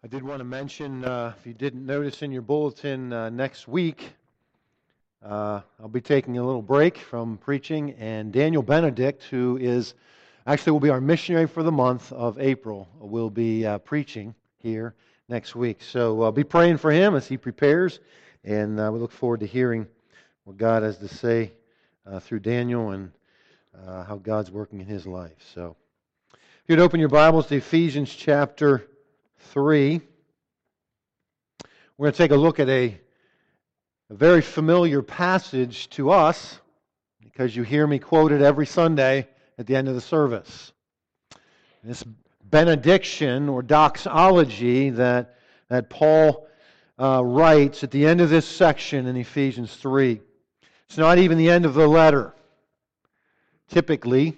I did want to mention, if you didn't notice in your bulletin, next week I'll be taking a little break from preaching, and Daniel Benedict, who will be our missionary for the month of April, will be preaching here next week. So be praying for him as he prepares, and we look forward to hearing what God has to say through Daniel and how God's working in his life. So if you'd open your Bibles to Ephesians chapter 3. We're going to take a look at a very familiar passage to us because you hear me quote it every Sunday at the end of the service. This benediction or doxology that Paul writes at the end of this section in Ephesians 3. It's not even the end of the letter. Typically,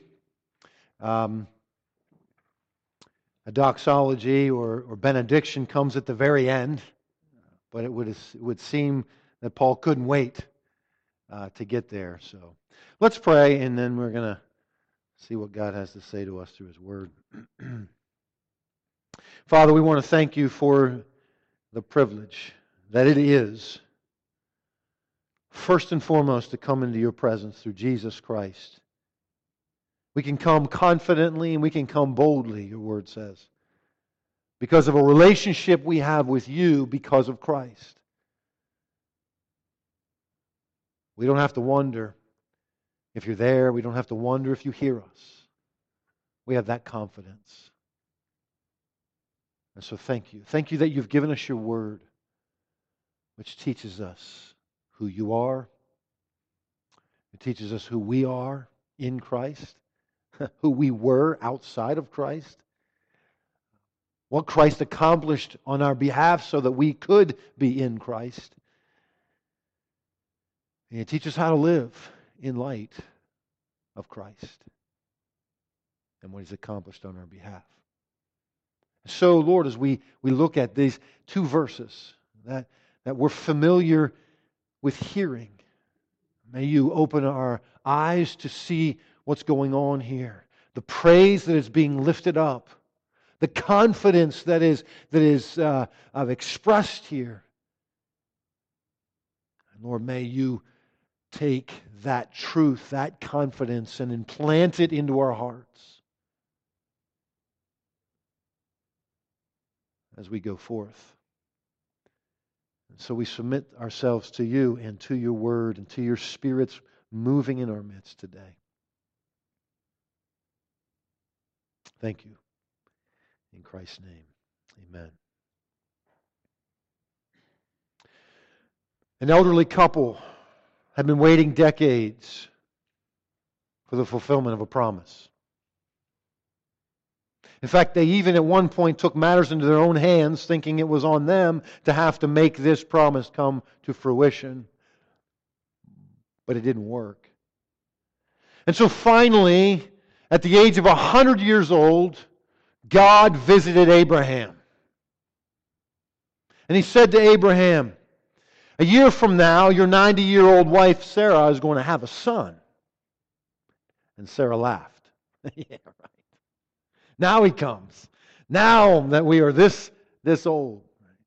a doxology or benediction comes at the very end, but it would seem that Paul couldn't wait to get there. So let's pray, and then we're going to see what God has to say to us through His Word. Father, we want to thank You for the privilege that it is, first and foremost, to come into Your presence through Jesus Christ. We can come confidently and we can come boldly, Your Word says, because of a relationship we have with You because of Christ. We don't have to wonder if You're there. We don't have to wonder if You hear us. We have that confidence. And so thank You. Thank You that You've given us Your Word, which teaches us who You are. It teaches us who we are in Christ, who we were outside of Christ, what Christ accomplished on our behalf so that we could be in Christ. And it teaches us how to live in light of Christ and what He's accomplished on our behalf. So, Lord, as we look at these two verses that we're familiar with hearing, may You open our eyes to see what's going on here. The praise that is being lifted up. The confidence that is expressed here. And Lord, may You take that truth, that confidence, and implant it into our hearts as we go forth. And so we submit ourselves to You and to Your Word and to Your Spirit's moving in our midst today. Thank You. In Christ's name, amen. An elderly couple had been waiting decades for the fulfillment of a promise. In fact, they even at one point took matters into their own hands, thinking it was on them to have to make this promise come to fruition. But it didn't work. And so finally, at the age of 100 years old, God visited Abraham. And He said to Abraham, a year from now, your 90-year-old wife Sarah is going to have a son. And Sarah laughed. Yeah, right. Now He comes. Now that we are this old.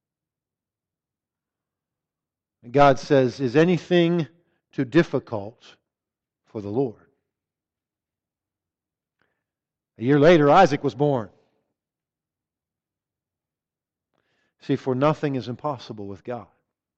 And God says, is anything too difficult for the Lord? A year later, Isaac was born. See, for nothing is impossible with God.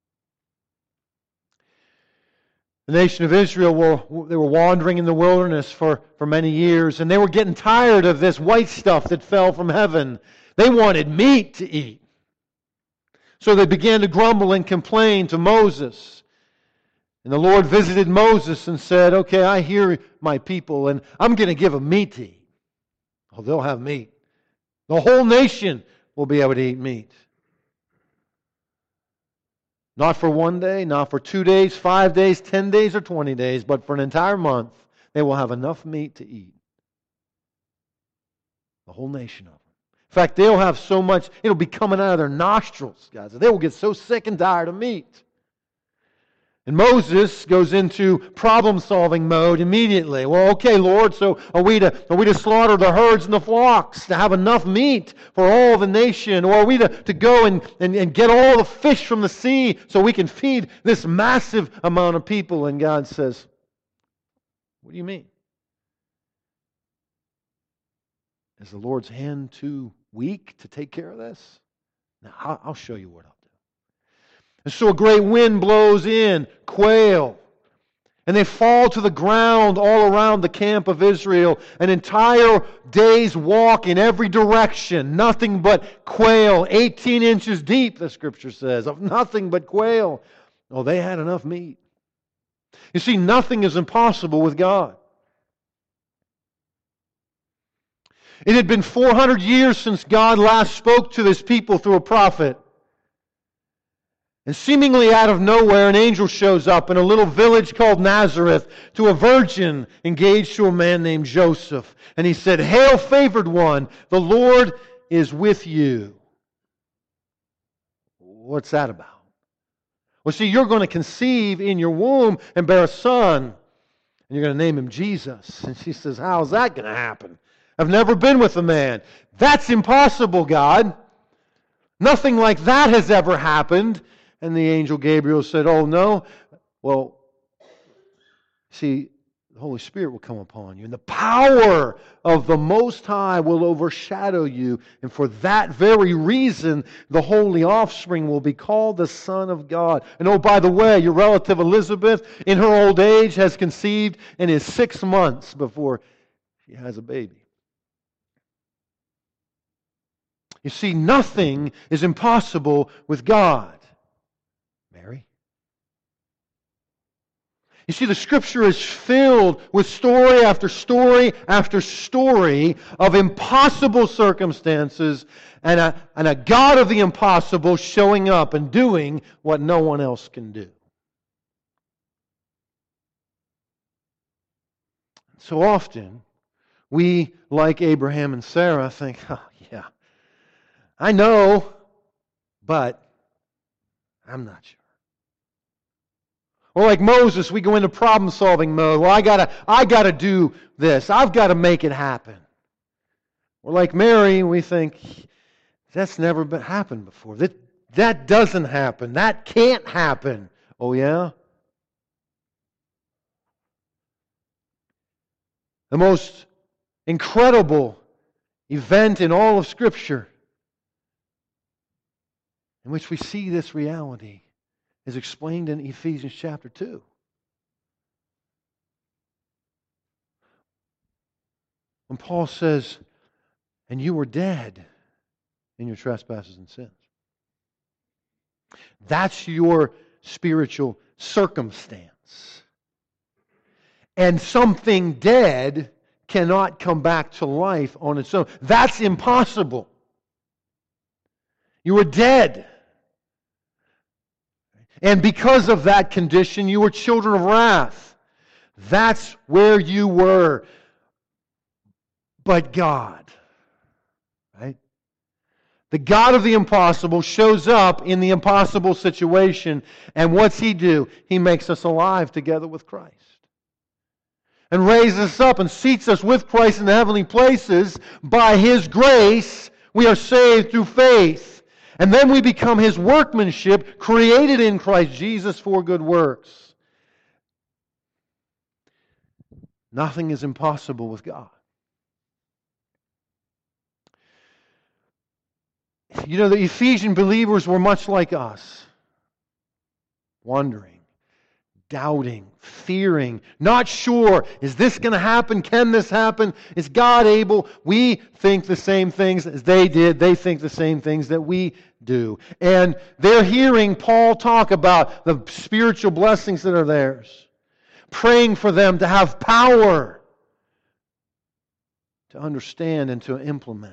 The nation of Israel they were wandering in the wilderness for many years, and they were getting tired of this white stuff that fell from heaven. They wanted meat to eat. So they began to grumble and complain to Moses. And the Lord visited Moses and said, okay, I hear my people, and I'm going to give them meat to eat. Oh, they'll have meat. The whole nation will be able to eat meat. Not for one day, not for 2 days, 5 days, 10 days, or 20 days, but for an entire month, they will have enough meat to eat. The whole nation of them. In fact, they'll have so much, it'll be coming out of their nostrils, guys. They will get so sick and tired of meat. And Moses goes into problem-solving mode immediately. Well, okay, Lord, so are we to slaughter the herds and the flocks to have enough meat for all the nation? Or are we to go and get all the fish from the sea so we can feed this massive amount of people? And God says, what do you mean? Is the Lord's hand too weak to take care of this? Now, I'll show you what I'll do. And so a great wind blows in, quail, and they fall to the ground all around the camp of Israel. An entire day's walk in every direction, nothing but quail, 18 inches deep, the Scripture says, of nothing but quail. Oh, they had enough meat. You see, nothing is impossible with God. It had been 400 years since God last spoke to His people through a prophet. And seemingly out of nowhere, an angel shows up in a little village called Nazareth to a virgin engaged to a man named Joseph. And he said, "Hail, favored one, the Lord is with you." What's that about? Well, see, you're going to conceive in your womb and bear a son, and you're going to name him Jesus. And she says, how's that going to happen? I've never been with a man. That's impossible, God. Nothing like that has ever happened. And the angel Gabriel said, oh, no. Well, see, the Holy Spirit will come upon you, and the power of the Most High will overshadow you. And for that very reason, the holy offspring will be called the Son of God. And oh, by the way, your relative Elizabeth, in her old age, has conceived and is 6 months before she has a baby. You see, nothing is impossible with God. Mary? You see, the Scripture is filled with story after story after story of impossible circumstances and a God of the impossible showing up and doing what no one else can do. So often, we, like Abraham and Sarah, think, oh, yeah, I know, but I'm not sure. Or like Moses, we go into problem-solving mode. Well, I gotta do this. I've got to make it happen. Or like Mary, we think, that's never happened before. That doesn't happen. That can't happen. Oh, yeah? The most incredible event in all of Scripture in which we see this reality is explained in Ephesians chapter 2. When Paul says, and you were dead in your trespasses and sins. That's your spiritual circumstance. And something dead cannot come back to life on its own. That's impossible. You were dead. And because of that condition, you were children of wrath. That's where you were. But God, right? The God of the impossible shows up in the impossible situation. And what's He do? He makes us alive together with Christ. And raises us up and seats us with Christ in the heavenly places. By His grace, we are saved through faith. And then we become His workmanship, created in Christ Jesus for good works. Nothing is impossible with God. You know, the Ephesian believers were much like us. Wondering, doubting, fearing, not sure. Is this going to happen? Can this happen? Is God able? We think the same things as they did. They think the same things that we do. And they're hearing Paul talk about the spiritual blessings that are theirs. Praying for them to have power to understand and to implement.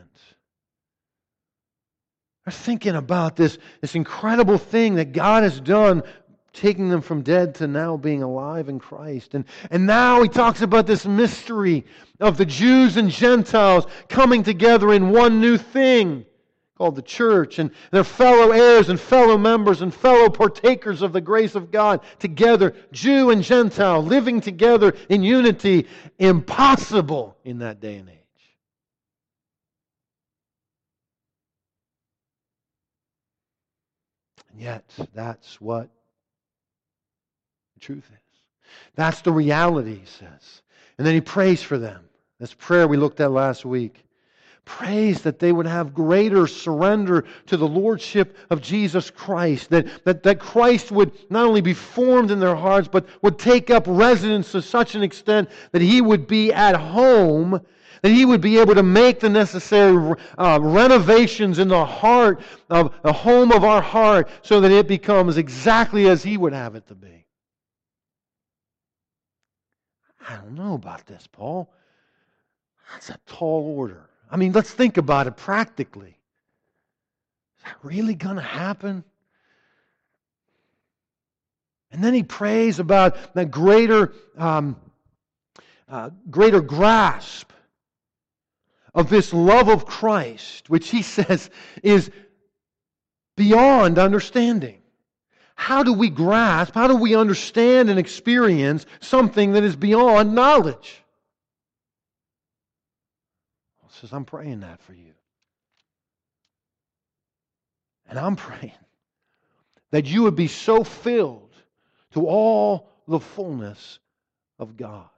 They're thinking about this incredible thing that God has done, taking them from dead to now being alive in Christ. And now he talks about this mystery of the Jews and Gentiles coming together in one new thing called the church, and they're fellow heirs and fellow members and fellow partakers of the grace of God together, Jew and Gentile, living together in unity, impossible in that day and age. And yet, that's what the truth is. That's the reality, he says. And then he prays for them. This prayer we looked at last week. Prays that they would have greater surrender to the Lordship of Jesus Christ. That Christ would not only be formed in their hearts, but would take up residence to such an extent that He would be at home, that He would be able to make the necessary renovations in the heart, of the home of our heart, so that it becomes exactly as He would have it to be. I don't know about this, Paul. That's a tall order. I mean, let's think about it practically. Is that really going to happen? And then he prays about that greater grasp of this love of Christ, which he says is beyond understanding. How do we grasp, how do we understand and experience something that is beyond knowledge? He says, I'm praying that for you. And I'm praying that you would be so filled to all the fullness of God.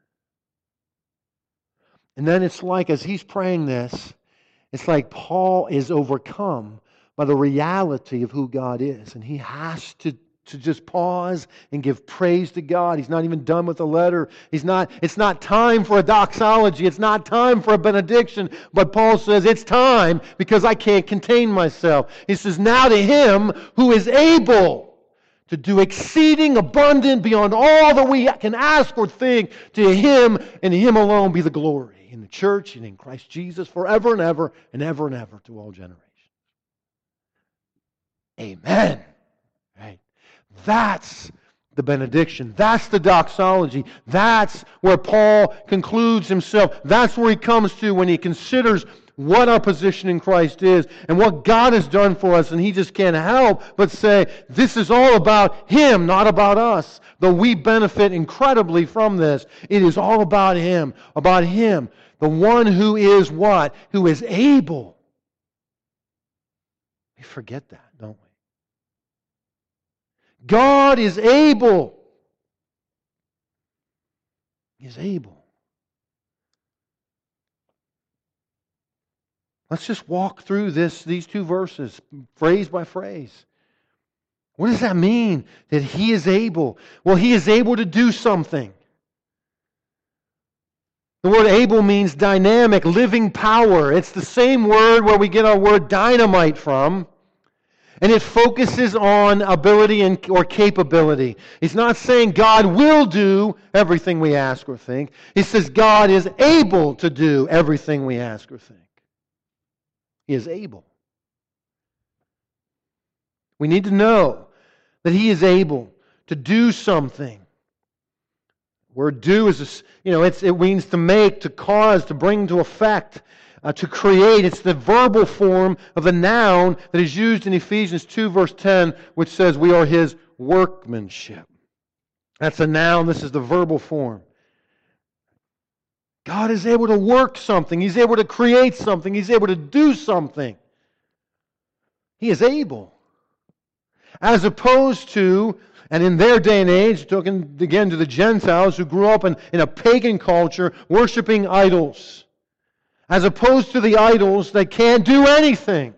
And then it's like, as he's praying this, it's like Paul is overcome by the reality of who God is. And he has to just pause and give praise to God. He's not even done with the letter. It's not time for a doxology. It's not time for a benediction. But Paul says, it's time because I can't contain myself. He says, now to Him who is able to do exceeding abundant beyond all that we can ask or think, to Him and Him alone be the glory in the church and in Christ Jesus forever and ever and ever and ever to all generations. Amen. Right? That's the benediction. That's the doxology. That's where Paul concludes himself. That's where he comes to when he considers what our position in Christ is and what God has done for us. And he just can't help but say, this is all about Him, not about us. Though we benefit incredibly from this, it is all about Him. About Him. The one who is what? Who is able. We forget that, don't we? God is able. He is able. Let's just walk through these two verses, phrase by phrase. What does that mean? That He is able? Well, He is able to do something. The word able means dynamic, living power. It's the same word where we get our word dynamite from. And it focuses on ability or capability. He's not saying God will do everything we ask or think. He says God is able to do everything we ask or think. He is able. We need to know that He is able to do something. The word do is, it means to make, to cause, to bring to effect. To create. It's the verbal form of the noun that is used in Ephesians 2 verse 10, which says we are His workmanship. That's a noun. This is the verbal form. God is able to work something. He's able to create something. He's able to do something. He is able. As opposed to, and in their day and age, talking again to the Gentiles who grew up in a pagan culture, worshiping idols. As opposed to the idols that can't do anything.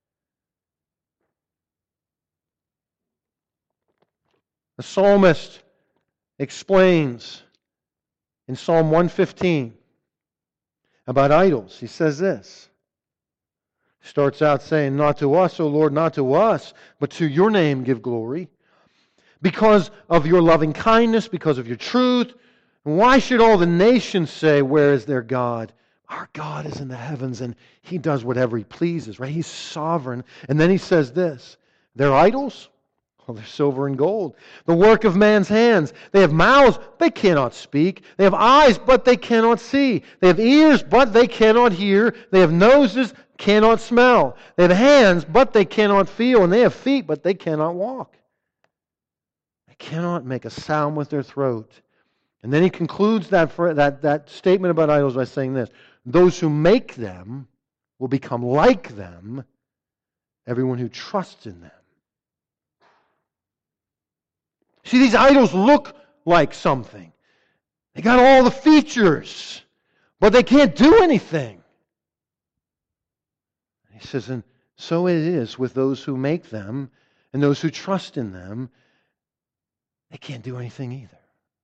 The psalmist explains in Psalm 115 about idols. He says this. He starts out saying, not to us, O Lord, not to us, but to Your name give glory. Because of Your loving kindness, because of Your truth. And why should all the nations say, where is their God? Our God is in the heavens and He does whatever He pleases, right? He's sovereign. And then he says this, they're idols? Well, they're silver and gold. The work of man's hands. They have mouths, they cannot speak. They have eyes, but they cannot see. They have ears, but they cannot hear. They have noses, cannot smell. They have hands, but they cannot feel. And they have feet, but they cannot walk. They cannot make a sound with their throat. And then he concludes that statement about idols by saying this: those who make them will become like them, everyone who trusts in them. See, these idols look like something. They got all the features, but they can't do anything. He says, and so it is with those who make them and those who trust in them. They can't do anything either.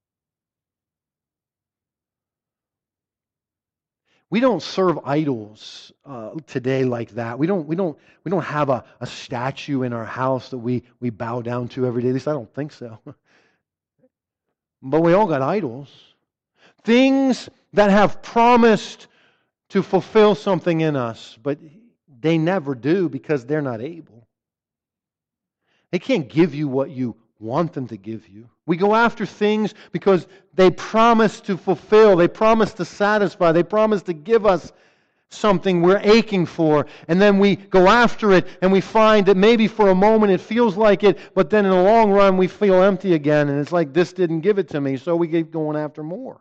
We don't serve idols today like that. We don't have a statue in our house that we bow down to every day. At least I don't think so. But we all got idols. Things that have promised to fulfill something in us, but they never do because they're not able. They can't give you what you want them to give you. We go after things because they promise to fulfill, they promise to satisfy, they promise to give us something we're aching for, and then we go after it and we find that maybe for a moment it feels like it, but then in the long run we feel empty again, and it's like this didn't give it to me, so we keep going after more.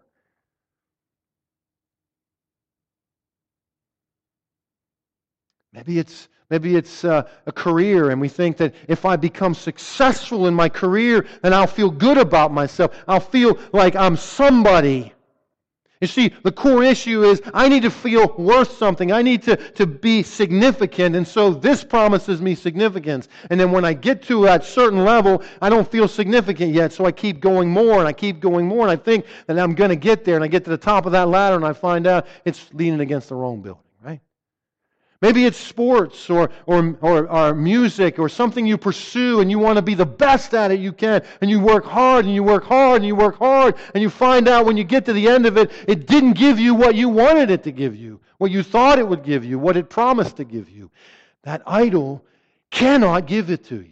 Maybe it's a career, and we think that if I become successful in my career, then I'll feel good about myself. I'll feel like I'm somebody. You see, the core issue is I need to feel worth something. I need to be significant, and so this promises me significance. And then when I get to that certain level, I don't feel significant yet, so I keep going more, and I keep going more, and I think that I'm going to get there, and I get to the top of that ladder, and I find out it's leaning against the wrong building, right? Maybe it's sports or music or something you pursue and you want to be the best at it you can, and you work hard and you work hard and you work hard, and you find out when you get to the end of it, it didn't give you what you wanted it to give you, what you thought it would give you, what it promised to give you. That idol cannot give it to you.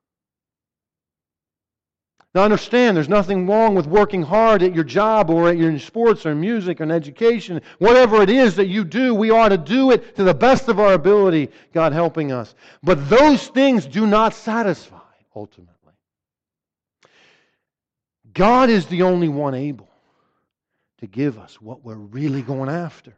Now understand, there's nothing wrong with working hard at your job or at your sports or music or in education. Whatever it is that you do, we ought to do it to the best of our ability, God helping us. But those things do not satisfy, ultimately. God is the only one able to give us what we're really going after.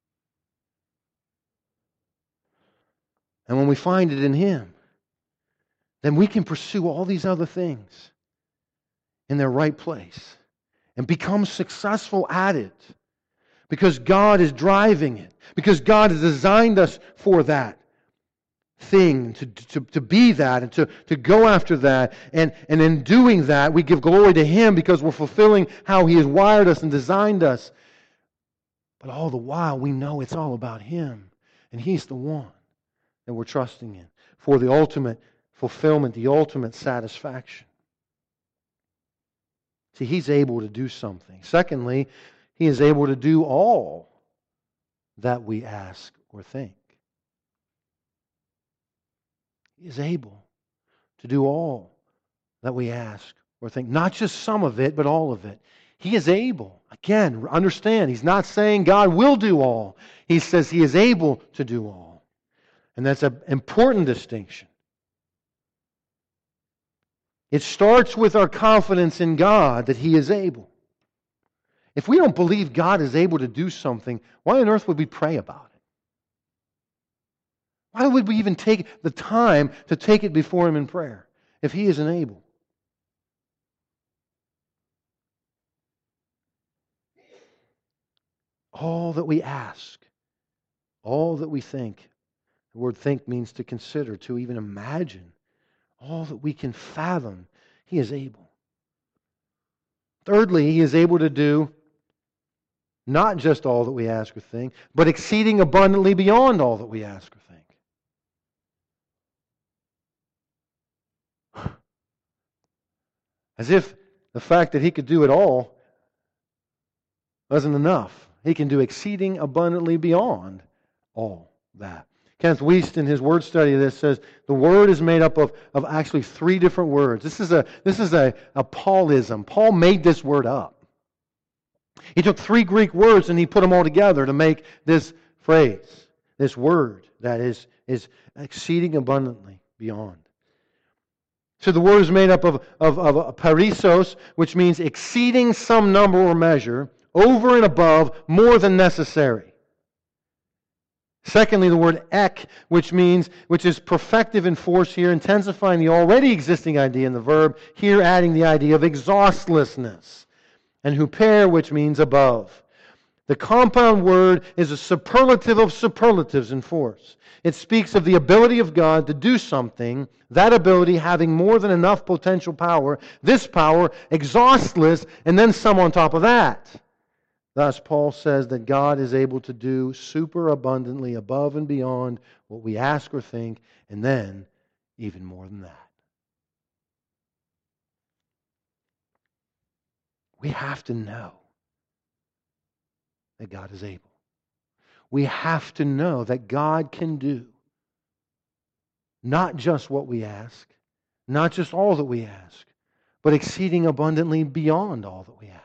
And when we find it in Him, then we can pursue all these other things in their right place and become successful at it because God is driving it, because God has designed us for that thing, to be that and to go after that. And in doing that, we give glory to Him because we're fulfilling how He has wired us and designed us. But all the while, we know it's all about Him, and He's the one that we're trusting in for the ultimate fulfillment, the ultimate satisfaction. See, He's able to do something. Secondly, He is able to do all that we ask or think. He is able to do all that we ask or think. Not just some of it, but all of it. He is able. Again, understand, He's not saying God will do all. He says He is able to do all. And that's an important distinction. It starts with our confidence in God that He is able. If we don't believe God is able to do something, why on earth would we pray about it? Why would we even take the time to take it before Him in prayer if He isn't able? All that we ask, all that we think. The word think means to consider, to even imagine. All that we can fathom, He is able. Thirdly, He is able to do not just all that we ask or think, but exceeding abundantly beyond all that we ask or think. As if the fact that He could do it all wasn't enough. He can do exceeding abundantly beyond all that. Kenneth Wuest, in his word study of this, says the word is made up of actually 3 different words. This is a Paulism. Paul made this word up. He took 3 Greek words and he put them all together to make this phrase, this word. that is exceeding abundantly beyond. So the word is made up of perisos, which means exceeding some number or measure, over and above, more than necessary. Secondly, the word ek, which is perfective in force here, intensifying the already existing idea in the verb, here adding the idea of exhaustlessness. And huper, which means above. The compound word is a superlative of superlatives in force. It speaks of the ability of God to do something, that ability having more than enough potential power, this power exhaustless, and then some on top of that. Thus, Paul says that God is able to do superabundantly above and beyond what we ask or think, and then even more than that. We have to know that God is able. We have to know that God can do not just what we ask, not just all that we ask, but exceeding abundantly beyond all that we ask.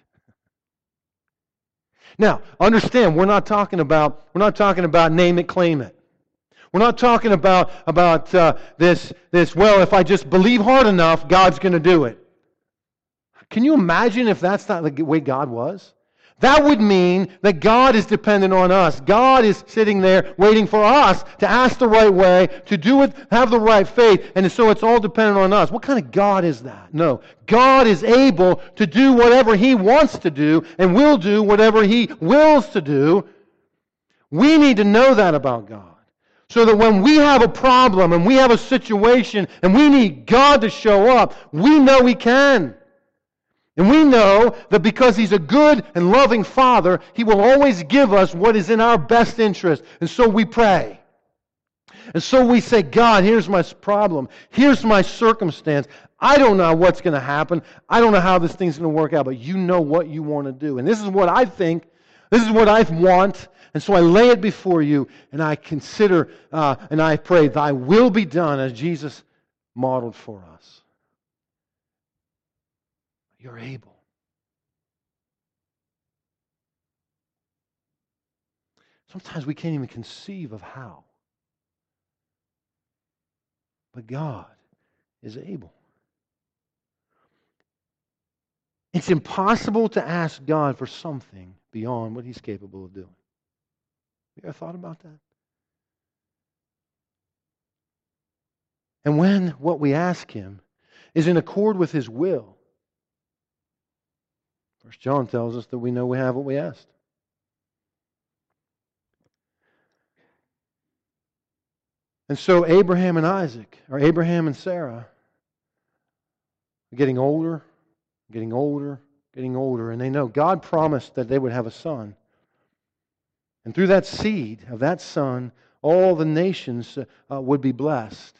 Now, understand, we're not talking about name it, claim it. We're not talking about this, well, if I just believe hard enough, God's going to do it. Can you imagine if that's not the way God was? That would mean that God is dependent on us. God is sitting there waiting for us to ask the right way, to do it, have the right faith, and so it's all dependent on us. What kind of God is that? No. God is able to do whatever He wants to do and will do whatever He wills to do. We need to know that about God. So that when we have a problem and we have a situation and we need God to show up, we know He can. And we know that because He's a good and loving Father, He will always give us what is in our best interest. And so we pray. And so we say, God, here's my problem. Here's my circumstance. I don't know what's going to happen. I don't know how this thing's going to work out, but you know what you want to do. And this is what I think. This is what I want. And so I lay it before you, and I consider and I pray, Thy will be done as Jesus modeled for us. You're able. Sometimes we can't even conceive of how. But God is able. It's impossible to ask God for something beyond what He's capable of doing. You ever thought about that? And when what we ask Him is in accord with His will, 1 John tells us that we know we have what we asked. And so Abraham and Isaac, or Abraham and Sarah, are getting older, getting older, getting older, and they know God promised that they would have a son. And through that seed of that son, all the nations would be blessed.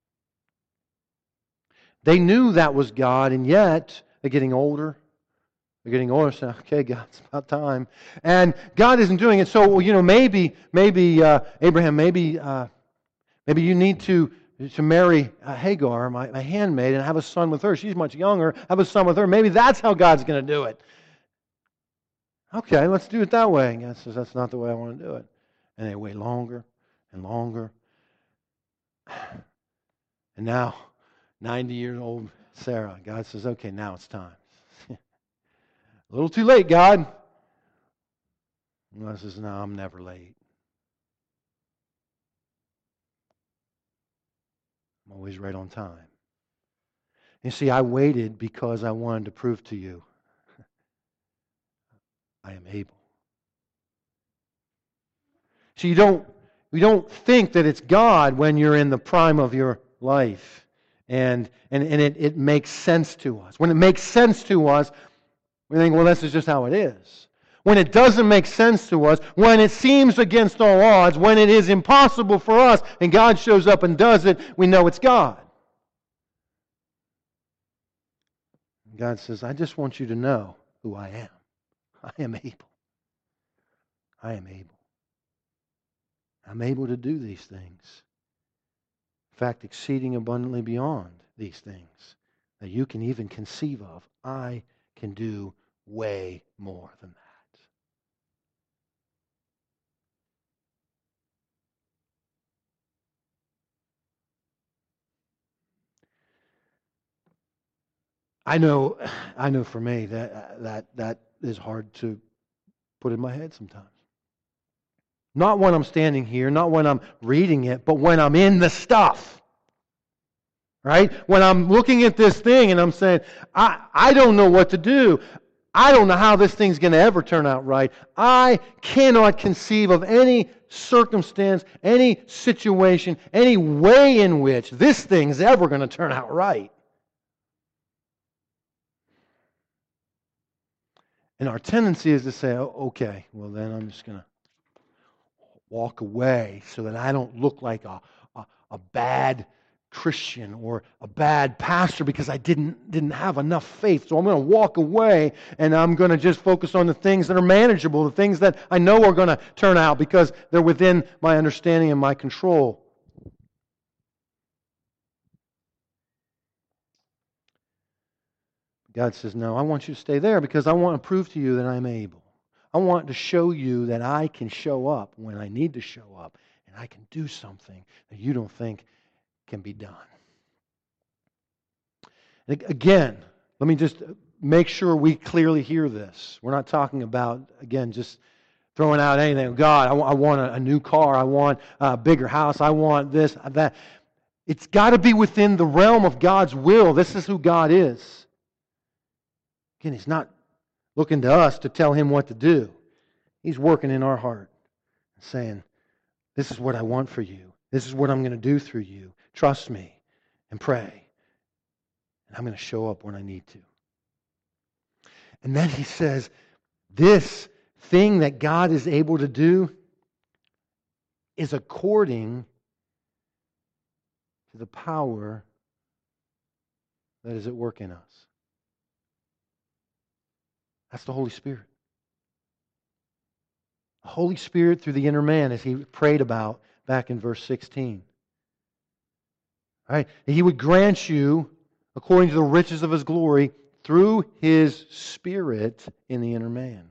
They knew that was God, and yet they're getting older. They're getting older, so okay, God, it's about time. And God isn't doing it. So, maybe Abraham, maybe you need to marry Hagar, my handmaid, and have a son with her. She's much younger. Have a son with her. Maybe that's how God's going to do it. Okay, let's do it that way. And God says, that's not the way I want to do it. And they wait longer and longer. And now, 90-year-old Sarah, God says, okay, now it's time. A little too late, God. And God says, no, I'm never late. I'm always right on time. You see, I waited because I wanted to prove to you I am able. So you don't think that it's God when you're in the prime of your life. And it makes sense to us. When it makes sense to us, we think, well, this is just how it is. When it doesn't make sense to us, when it seems against all odds, when it is impossible for us, and God shows up and does it, we know it's God. God says, I just want you to know who I am. I am able. I am able. I'm able to do these things. In fact, exceeding abundantly beyond these things that you can even conceive of. I can do way more than that. I know for me that is hard to put in my head sometimes. Not when I'm standing here, not when I'm reading it, but when I'm in the stuff. Right? When I'm looking at this thing and I'm saying, I don't know what to do. I don't know how this thing's going to ever turn out right. I cannot conceive of any circumstance, any situation, any way in which this thing's ever going to turn out right. And our tendency is to say, oh, okay, well then I'm just going to walk away so that I don't look like a bad Christian or a bad pastor because I didn't have enough faith. So I'm going to walk away and I'm going to just focus on the things that are manageable, the things that I know are going to turn out because they're within my understanding and my control. God says, no, I want you to stay there because I want to prove to you that I'm able. I want to show you that I can show up when I need to show up and I can do something that you don't think can be done. Again, let me just make sure we clearly hear this. We're not talking about, again, just throwing out anything. God, I want a new car. I want a bigger house. I want this, that. It's got to be within the realm of God's will. This is who God is. Again, He's not looking to us to tell Him what to do. He's working in our heart, saying, this is what I want for you. This is what I'm going to do through you. Trust me and pray. And I'm going to show up when I need to. And then He says, this thing that God is able to do is according to the power that is at work in us. That's the Holy Spirit. The Holy Spirit through the inner man, as he prayed about back in verse 16. Right? He would grant you, according to the riches of His glory, through His Spirit in the inner man.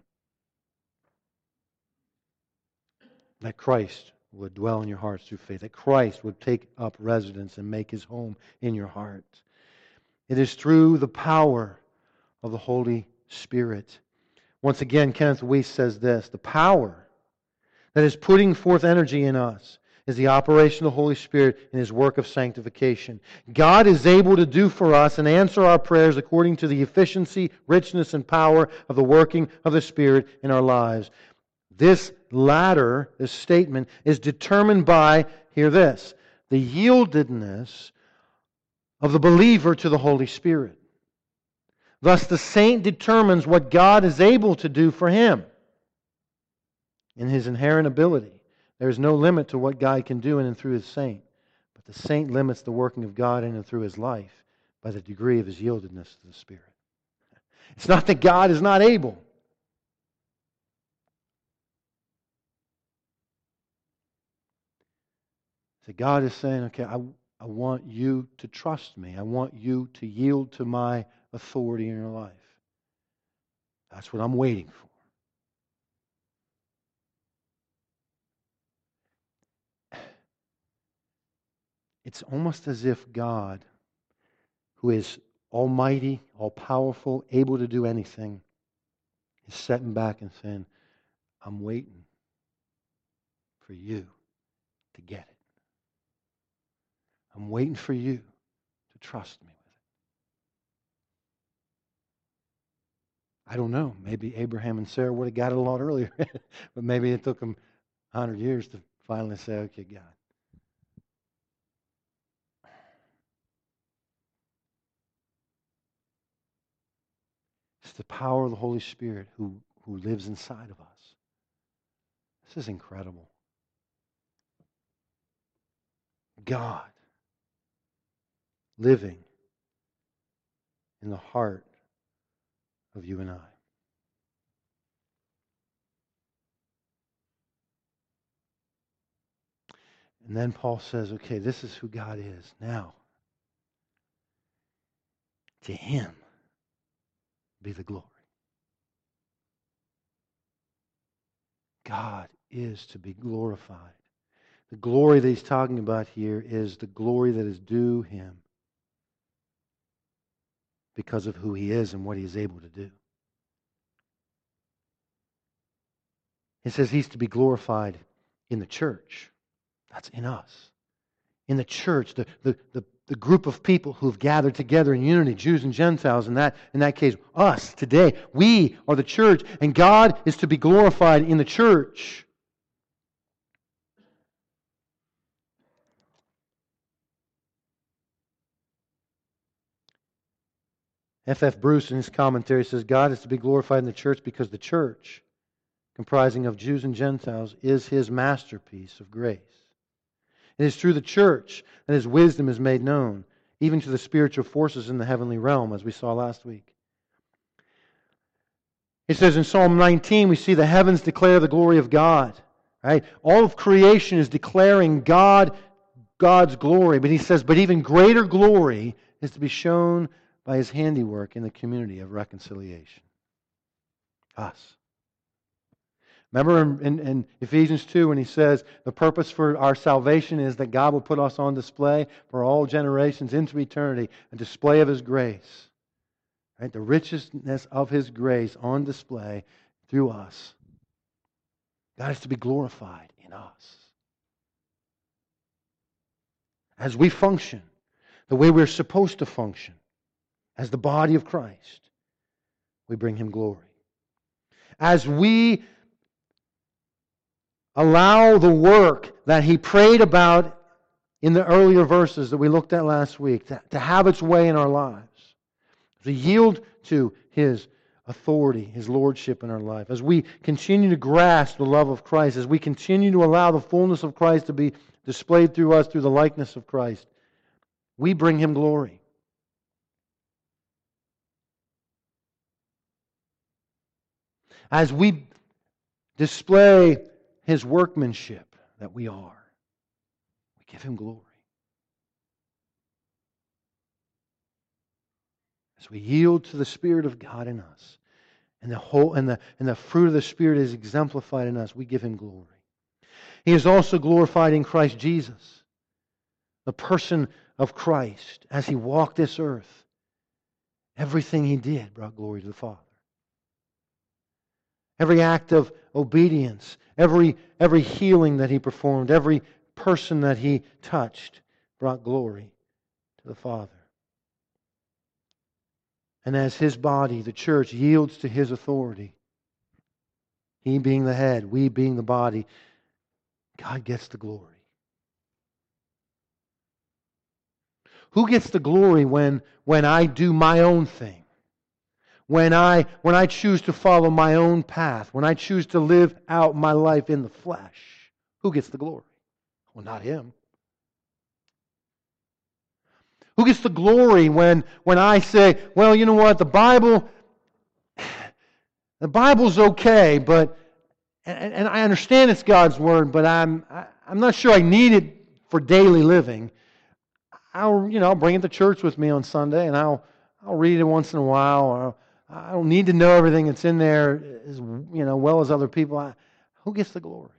That Christ would dwell in your hearts through faith. That Christ would take up residence and make His home in your heart. It is through the power of the Holy Spirit. Once again, Kenneth Weiss says this, the power that is putting forth energy in us is the operation of the Holy Spirit in His work of sanctification. God is able to do for us and answer our prayers according to the efficiency, richness, and power of the working of the Spirit in our lives. This statement, is determined by, hear this, the yieldedness of the believer to the Holy Spirit. Thus, the saint determines what God is able to do for him in his inherent ability. There is no limit to what God can do in and through His saint, but the saint limits the working of God in and through his life by the degree of his yieldedness to the Spirit. It's not that God is not able. So God is saying, okay, I want you to trust me. I want you to yield to my authority in your life. That's what I'm waiting for. It's almost as if God, who is almighty, all-powerful, able to do anything, is sitting back and saying, I'm waiting for you to get it. I'm waiting for you to trust me with it. I don't know. Maybe Abraham and Sarah would have got it a lot earlier. But maybe it took them 100 years to finally say, okay, God. It's the power of the Holy Spirit who lives inside of us. This is incredible. God living in the heart of you and I. And then Paul says, okay, this is who God is. Now, to Him be the glory. God is to be glorified. The glory that he's talking about here is the glory that is due Him. because of who He is and what He is able to do. It says He's to be glorified in the church. That's in us. In the church, the group of people who've gathered together in unity, Jews and Gentiles, in that case, us today. We are the church, and God is to be glorified in the church. F.F. Bruce in his commentary says, God is to be glorified in the church because the church, comprising of Jews and Gentiles, is His masterpiece of grace. It is through the church that His wisdom is made known, even to the spiritual forces in the heavenly realm, as we saw last week. It says in Psalm 19, we see the heavens declare the glory of God. Right? All of creation is declaring God's glory. But he says, but even greater glory is to be shown by His handiwork in the community of reconciliation. Us. Remember in Ephesians 2 when he says the purpose for our salvation is that God will put us on display for all generations into eternity, a display of His grace. Right? The richness of His grace on display through us. God is to be glorified in us. As we function the way we're supposed to function as the body of Christ, we bring Him glory. As we allow the work that He prayed about in the earlier verses that we looked at last week to have its way in our lives, to yield to His authority, His lordship in our life, as we continue to grasp the love of Christ, as we continue to allow the fullness of Christ to be displayed through us through the likeness of Christ, we bring Him glory. As we display His workmanship that we are, we give Him glory. As we yield to the Spirit of God in us, and the fruit of the Spirit is exemplified in us, we give Him glory. He is also glorified in Christ Jesus, the person of Christ, as He walked this earth. Everything He did brought glory to the Father. Every act of obedience, every healing that He performed, every person that He touched brought glory to the Father. And as His body, the church, yields to His authority, He being the head, we being the body, God gets the glory. Who gets the glory when I do my own thing? When I choose to follow my own path, when I choose to live out my life in the flesh, who gets the glory? Well, not Him. Who gets the glory when I say, well, you know what, the Bible's okay, but and I understand it's God's Word, but I'm not sure I need it for daily living. I'll bring it to church with me on Sunday, and I'll read it once in a while. Or I don't need to know everything that's in there as well as other people. Who gets the glory?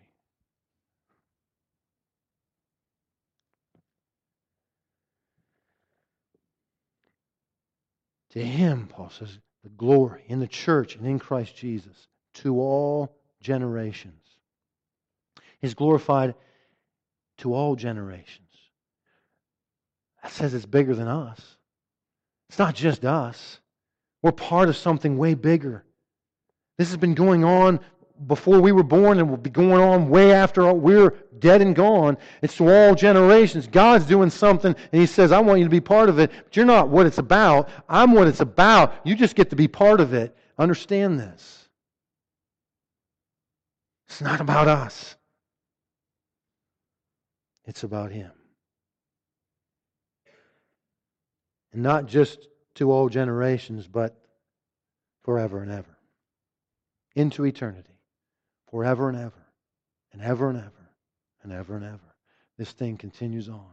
To Him, Paul says, the glory in the church and in Christ Jesus to all generations. He's glorified to all generations. That says it's bigger than us. It's not just us. We're part of something way bigger. This has been going on before we were born and will be going on way after we're dead and gone. It's to all generations. God's doing something and He says, I want you to be part of it, but you're not what it's about. I'm what it's about. You just get to be part of it. Understand this. It's not about us. It's about Him. And not just to all generations, but forever and ever. Into eternity. Forever and ever. And ever and ever. And ever and ever. This thing continues on.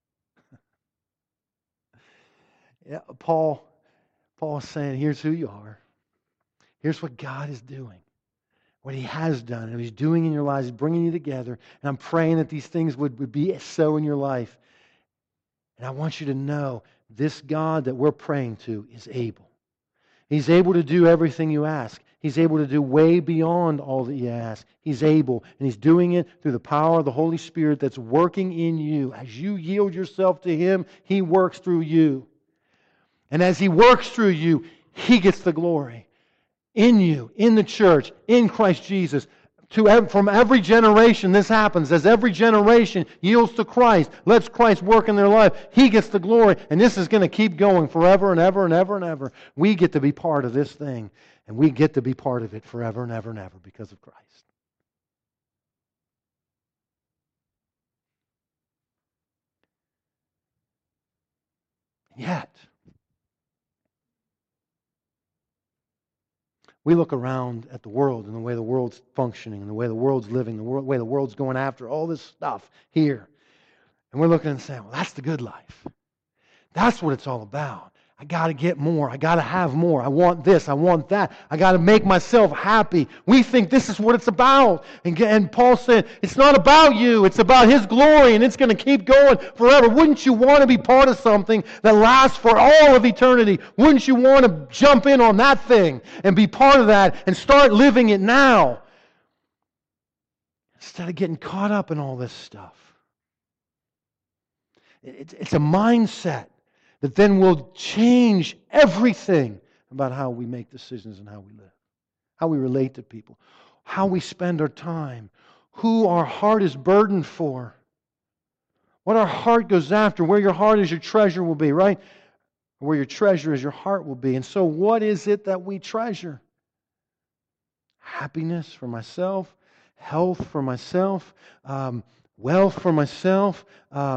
Yeah, Paul is saying, here's who you are. Here's what God is doing. What He has done. And He's doing in your lives. He's bringing you together. And I'm praying that these things would be so in your life. And I want you to know this God that we're praying to is able. He's able to do everything you ask. He's able to do way beyond all that you ask. He's able, and He's doing it through the power of the Holy Spirit that's working in you. As you yield yourself to Him, He works through you. And as He works through you, He gets the glory. In you, in the church, in Christ Jesus. From every generation this happens. As every generation yields to Christ, lets Christ work in their life, He gets the glory. And this is going to keep going forever and ever and ever and ever. We get to be part of this thing. And we get to be part of it forever and ever and ever because of Christ. Yet, we look around at the world and the way the world's functioning and the way the world's living, the way the world's going after all this stuff here. And we're looking and saying, well, that's the good life. That's what it's all about. I got to get more. I got to have more. I want this. I want that. I got to make myself happy. We think this is what it's about. And Paul said, it's not about you. It's about His glory, and it's going to keep going forever. Wouldn't you want to be part of something that lasts for all of eternity? Wouldn't you want to jump in on that thing and be part of that and start living it now? Instead of getting caught up in all this stuff. It's a mindset that then will change everything about how we make decisions and how we live, how we relate to people, how we spend our time, who our heart is burdened for, what our heart goes after, where your heart is, your treasure will be, right? Where your treasure is, your heart will be. And so what is it that we treasure? Happiness for myself, health for myself, wealth for myself,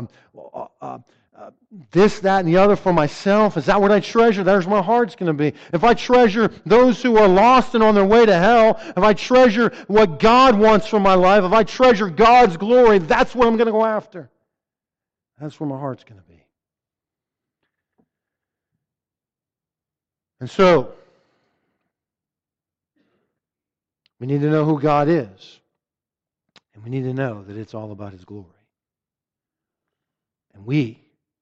this, that, and the other for myself. Is that what I treasure? There's where my heart's going to be. If I treasure those who are lost and on their way to hell, if I treasure what God wants from my life, if I treasure God's glory, that's what I'm going to go after. That's where my heart's going to be. And so, we need to know who God is. And we need to know that it's all about His glory. And we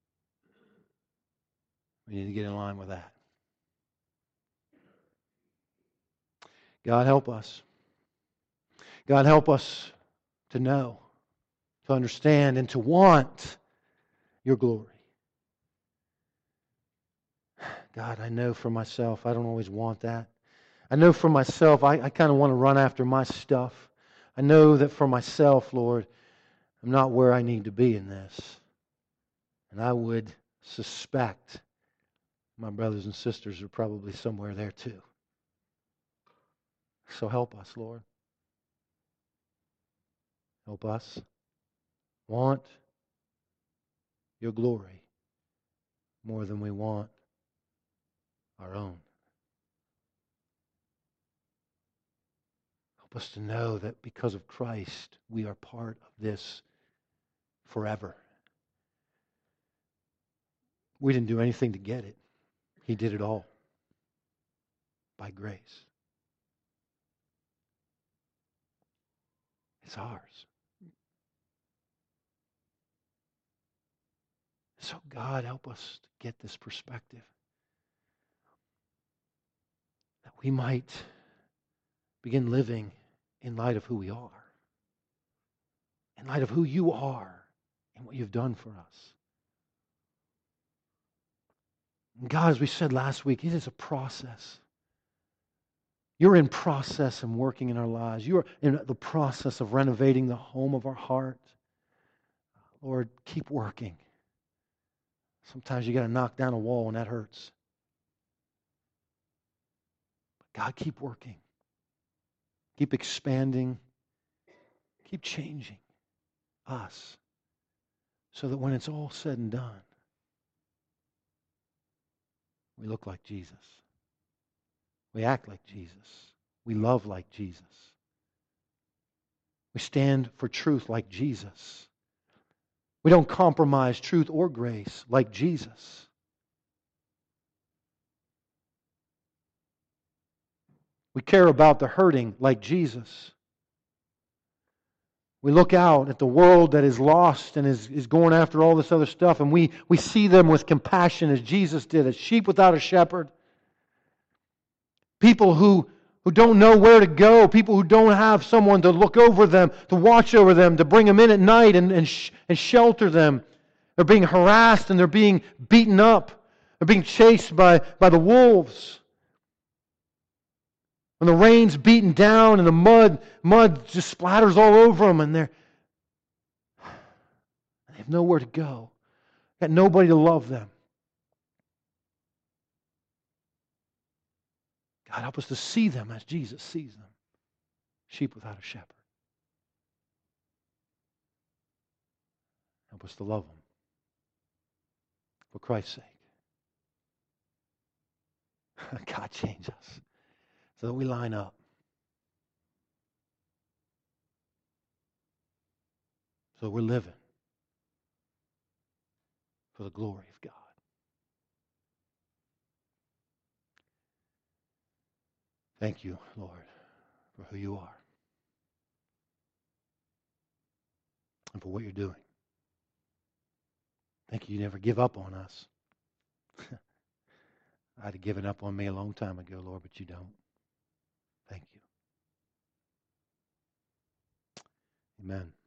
need to get in line with that. God help us. God help us to know, to understand, and to want Your glory. God, I know for myself, I don't always want that. I know for myself, I kind of want to run after my stuff. I know that for myself, Lord, I'm not where I need to be in this. And I would suspect my brothers and sisters are probably somewhere there too. So help us, Lord. Help us want Your glory more than we want our own. Help us to know that because of Christ, we are part of this forever. We didn't do anything to get it. He did it all by grace. It's ours. So God, help us to get this perspective. That we might begin living in light of who we are. In light of who You are and what You've done for us. And God, as we said last week, it is a process. You're in process and working in our lives. You're in the process of renovating the home of our heart. Lord, keep working. Sometimes you got to knock down a wall and that hurts. But God, keep working. Keep expanding. Keep changing us so that when it's all said and done, we look like Jesus. We act like Jesus. We love like Jesus. We stand for truth like Jesus. We don't compromise truth or grace like Jesus. We care about the hurting like Jesus. We look out at the world that is lost and is going after all this other stuff, and we see them with compassion as Jesus did, as sheep without a shepherd. People who don't know where to go, people who don't have someone to look over them, to watch over them, to bring them in at night and shelter them. They're being harassed and they're being beaten up. They're being chased by the wolves. When the rain's beaten down and the mud just splatters all over them, and they have nowhere to go. Got nobody to love them. God, help us to see them as Jesus sees them. Sheep without a shepherd. Help us to love them. For Christ's sake. God, change us so that we line up. So we're living for the glory of God. Thank you, Lord, for who you are and for what you're doing. Thank you never give up on us. I'd have given up on me a long time ago, Lord, but you don't. Thank you. Amen.